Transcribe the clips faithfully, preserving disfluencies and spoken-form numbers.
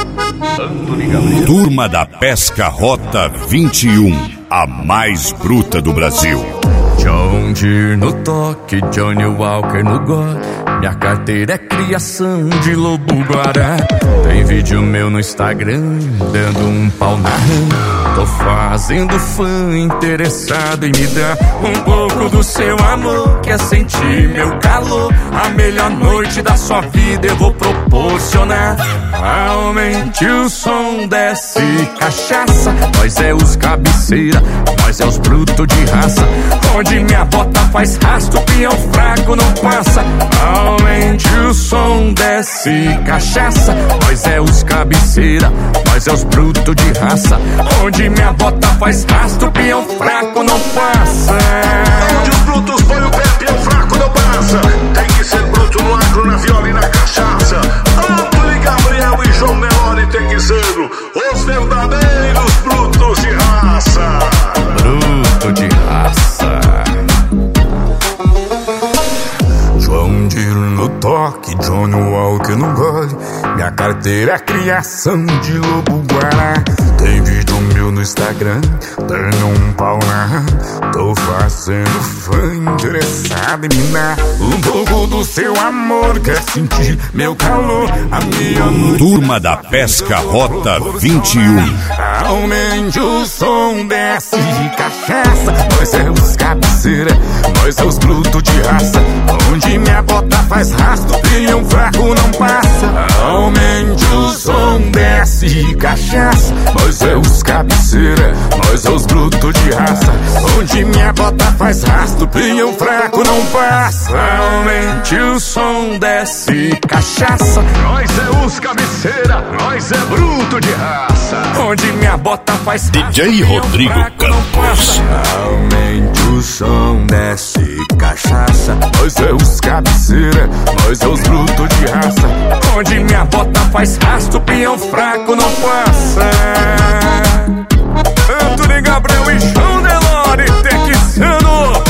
Turma da Pesca Rota vinte e um, a mais bruta do Brasil. John Deere no toque, Johnny Walker no gole. Minha carteira é criação de lobo-guará. Tem vídeo meu no Instagram, dando um pau na rã. Tô fazendo fã interessado em me dar um pouco do seu amor. Quer sentir meu calor? A melhor noite da sua vida eu vou proporcionar. Aumente o som, desce cachaça. Nós é os cabeceira, nós é os brutos de raça. Onde minha bota faz rastro, peão fraco não passa. Aumente o som, desce cachaça. Nós é os cabeceira, nós é os brutos de raça. Onde minha bota faz rastro, peão fraco não passa. Onde os brutos põem o pé, peão fraco não passa. Tem que ser bruto no agro, na viola e na cachaça. Antônio Gabriel e João Nelore tem que ser os verdadeiros brutos de raça. Bruto de raça. João Deere no toque, Johnny Walker no gole. Minha carteira é criação de lobo-guará. Tem vídeo meu no Instagram, dando um pau na. Tô fazendo fã interessado em me dar um pouco do seu amor. Quer sentir meu calor? A minha noite. Turma da Pesca Rota vinte e um. Aumente o som, desce cachaça. Nós é os cabeceira, nós é os brutos de raça. Onde minha bota faz rastro, peão fraco não passa. Aumente o som, desce cachaça. Nós é os cabeceira, nós é os brutos de raça. Onde minha bota faz rastro, peão fraco não passa. Aumente o som, desce cachaça. Nós é os cabeceira, nós é bruto de raça. Onde minha bota faz rastro, D J Rodrigo Campos. Aumente o som, desce cachaça. Nós é os cabeceira, nós é os brutos de raça. Onde minha bota faz rastro, peão fraco não passa. Antônio Gabriel e João Nelore texano.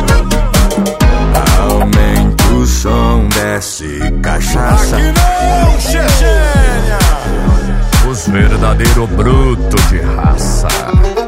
Aumente o som, desce cachaça. Aqui não, Chechênia. Os verdadeiros brutos de raça.